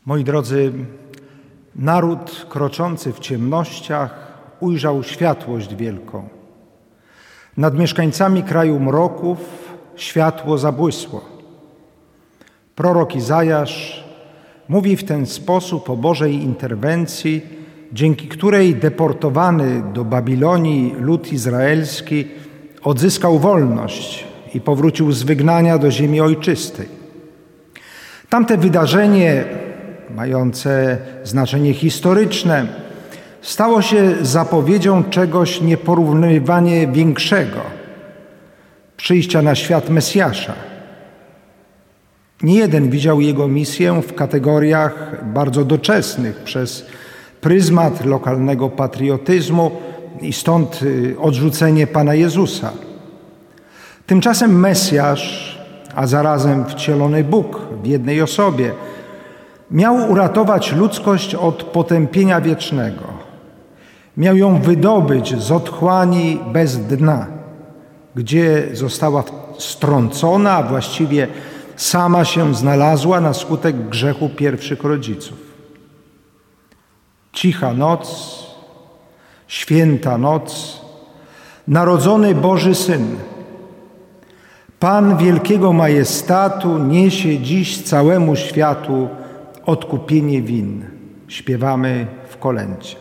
Moi drodzy, naród kroczący w ciemnościach ujrzał światłość wielką. Nad mieszkańcami kraju mroków światło zabłysło. Prorok Izajasz mówi w ten sposób o Bożej interwencji, dzięki której deportowany do Babilonii lud izraelski odzyskał wolność i powrócił z wygnania do ziemi ojczystej. Tamte wydarzenie, mające znaczenie historyczne, stało się zapowiedzią czegoś nieporównywanie większego – przyjścia na świat Mesjasza. Niejeden widział jego misję w kategoriach bardzo doczesnych przez pryzmat lokalnego patriotyzmu i stąd odrzucenie Pana Jezusa. Tymczasem Mesjasz, a zarazem wcielony Bóg w jednej osobie, miał uratować ludzkość od potępienia wiecznego. Miał ją wydobyć z otchłani bez dna, gdzie została strącona, a właściwie sama się znalazła na skutek grzechu pierwszych rodziców. Cicha noc, święta noc, narodzony Boży Syn, Pan wielkiego majestatu niesie dziś całemu światu odkupienie win. Śpiewamy w kolędzie.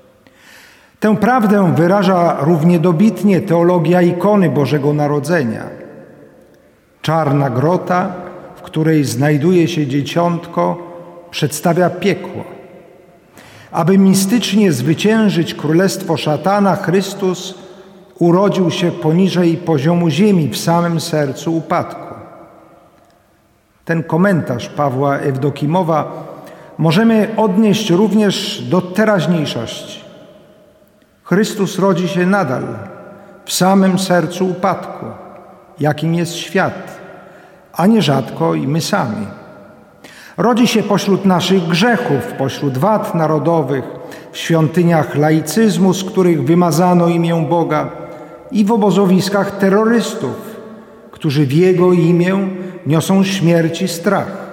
Tę prawdę wyraża równie dobitnie teologia ikony Bożego Narodzenia. Czarna grota, w której znajduje się dzieciątko, przedstawia piekło. Aby mistycznie zwyciężyć królestwo szatana, Chrystus urodził się poniżej poziomu ziemi, w samym sercu upadku. Ten komentarz Pawła Ewdokimowa możemy odnieść również do teraźniejszości. Chrystus rodzi się nadal w samym sercu upadku, jakim jest świat, a nierzadko i my sami. Rodzi się pośród naszych grzechów, pośród wad narodowych, w świątyniach laicyzmu, z których wymazano imię Boga, i w obozowiskach terrorystów, którzy w Jego imię niosą śmierć i strach.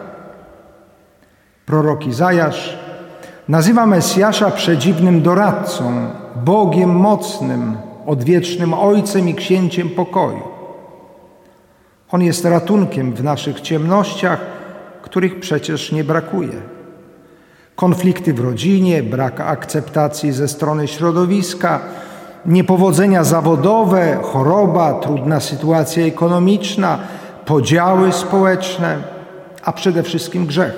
Prorok Izajasz nazywa Mesjasza przedziwnym doradcą, Bogiem mocnym, odwiecznym Ojcem i Księciem pokoju. On jest ratunkiem w naszych ciemnościach, których przecież nie brakuje. Konflikty w rodzinie, brak akceptacji ze strony środowiska, niepowodzenia zawodowe, choroba, trudna sytuacja ekonomiczna, podziały społeczne, a przede wszystkim grzech.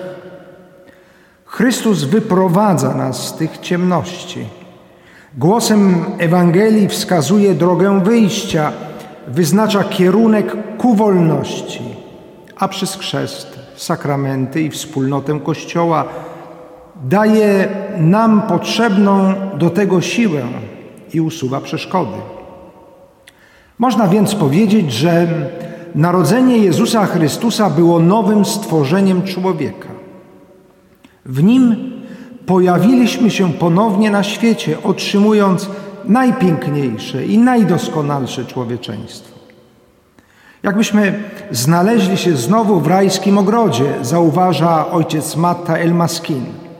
Chrystus wyprowadza nas z tych ciemności. Głosem Ewangelii wskazuje drogę wyjścia, wyznacza kierunek ku wolności, a przez chrzest, sakramenty i wspólnotę Kościoła daje nam potrzebną do tego siłę i usuwa przeszkody. Można więc powiedzieć, że narodzenie Jezusa Chrystusa było nowym stworzeniem człowieka. W Nim pojawiliśmy się ponownie na świecie, otrzymując najpiękniejsze i najdoskonalsze człowieczeństwo. Jakbyśmy znaleźli się znowu w rajskim ogrodzie, zauważa ojciec Matta el-Maskin.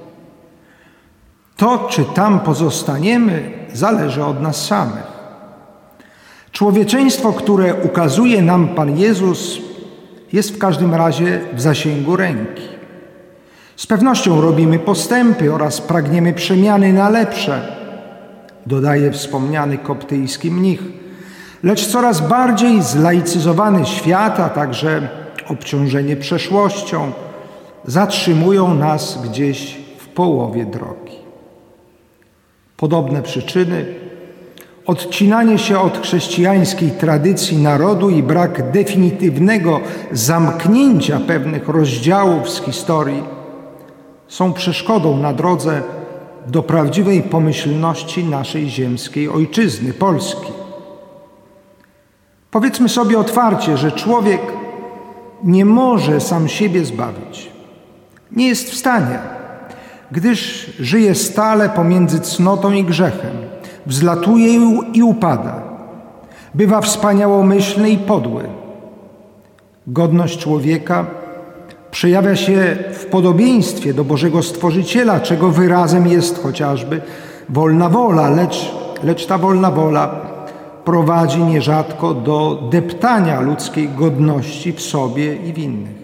To, czy tam pozostaniemy, zależy od nas samych. Człowieczeństwo, które ukazuje nam Pan Jezus, jest w każdym razie w zasięgu ręki. Z pewnością robimy postępy oraz pragniemy przemiany na lepsze, dodaje wspomniany koptyjski mnich. Lecz coraz bardziej zlaicyzowany świat, a także obciążenie przeszłością zatrzymują nas gdzieś w połowie drogi. Podobne przyczyny, odcinanie się od chrześcijańskiej tradycji narodu i brak definitywnego zamknięcia pewnych rozdziałów z historii są przeszkodą na drodze do prawdziwej pomyślności naszej ziemskiej ojczyzny, Polski. Powiedzmy sobie otwarcie, że człowiek nie może sam siebie zbawić. Nie jest w stanie, gdyż żyje stale pomiędzy cnotą i grzechem. Wzlatuje i upada. Bywa wspaniałomyślny i podły. Godność człowieka Przejawia się w podobieństwie do Bożego Stworzyciela, czego wyrazem jest chociażby wolna wola, lecz ta wolna wola prowadzi nierzadko do deptania ludzkiej godności w sobie i w innych.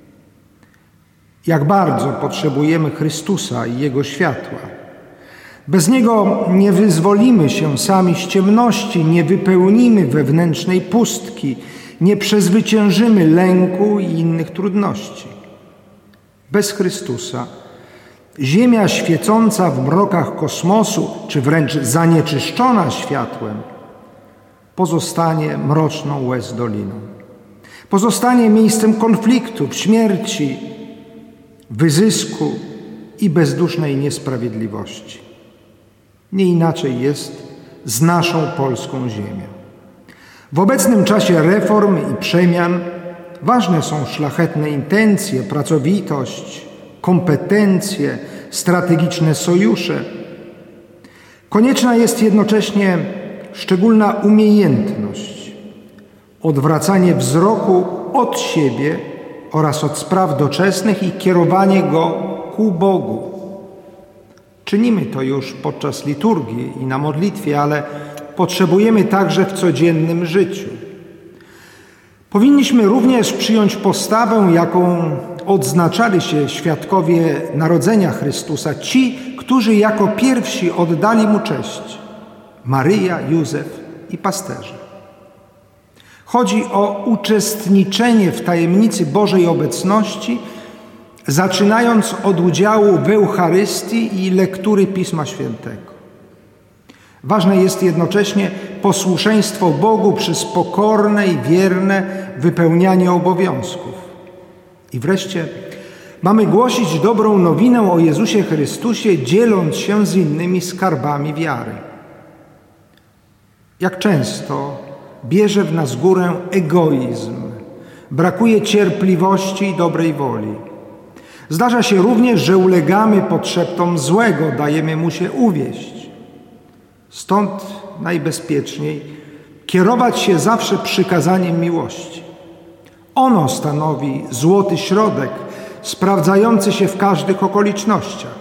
Jak bardzo potrzebujemy Chrystusa i Jego światła. Bez Niego nie wyzwolimy się sami z ciemności, nie wypełnimy wewnętrznej pustki, nie przezwyciężymy lęku i innych trudności. Bez Chrystusa Ziemia świecąca w mrokach kosmosu, czy wręcz zanieczyszczona światłem, pozostanie mroczną łez doliną. Pozostanie miejscem konfliktów, śmierci, wyzysku i bezdusznej niesprawiedliwości. Nie inaczej jest z naszą polską ziemią. W obecnym czasie reform i przemian ważne są szlachetne intencje, pracowitość, kompetencje, strategiczne sojusze. Konieczna jest jednocześnie szczególna umiejętność, odwracanie wzroku od siebie oraz od spraw doczesnych i kierowanie go ku Bogu. Czynimy to już podczas liturgii i na modlitwie, ale potrzebujemy także w codziennym życiu. Powinniśmy również przyjąć postawę, jaką odznaczali się świadkowie narodzenia Chrystusa, ci, którzy jako pierwsi oddali Mu cześć: Maryja, Józef i pasterze. Chodzi o uczestniczenie w tajemnicy Bożej obecności, zaczynając od udziału w Eucharystii i lektury Pisma Świętego. Ważne jest jednocześnie posłuszeństwo Bogu przez pokorne i wierne wypełnianie obowiązków. I wreszcie mamy głosić dobrą nowinę o Jezusie Chrystusie, dzieląc się z innymi skarbami wiary. Jak często bierze w nas górę egoizm, brakuje cierpliwości i dobrej woli. Zdarza się również, że ulegamy podszeptom złego, dajemy mu się uwieść. Stąd najbezpieczniej kierować się zawsze przykazaniem miłości. Ono stanowi złoty środek, sprawdzający się w każdych okolicznościach.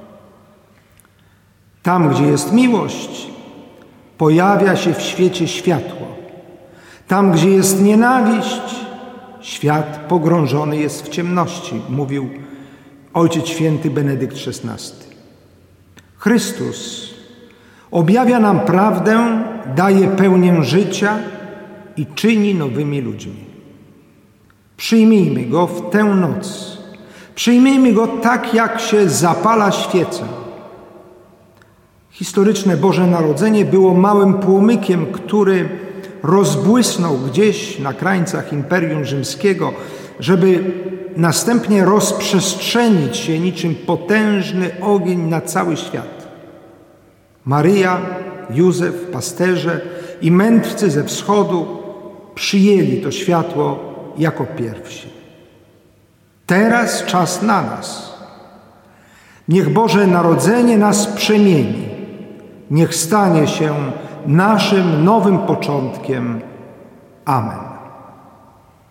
Tam, gdzie jest miłość, pojawia się w świecie światło. Tam, gdzie jest nienawiść, świat pogrążony jest w ciemności, mówił Ojciec Święty Benedykt XVI. Chrystus objawia nam prawdę, daje pełnię życia i czyni nowymi ludźmi. Przyjmijmy Go w tę noc. Przyjmijmy Go tak, jak się zapala świecę. Historyczne Boże Narodzenie było małym płomykiem, który rozbłysnął gdzieś na krańcach Imperium Rzymskiego, żeby następnie rozprzestrzenić się niczym potężny ogień na cały świat. Maryja, Józef, pasterze i mędrcy ze wschodu przyjęli to światło jako pierwsi. Teraz czas na nas. Niech Boże Narodzenie nas przemieni. Niech stanie się naszym nowym początkiem. Amen.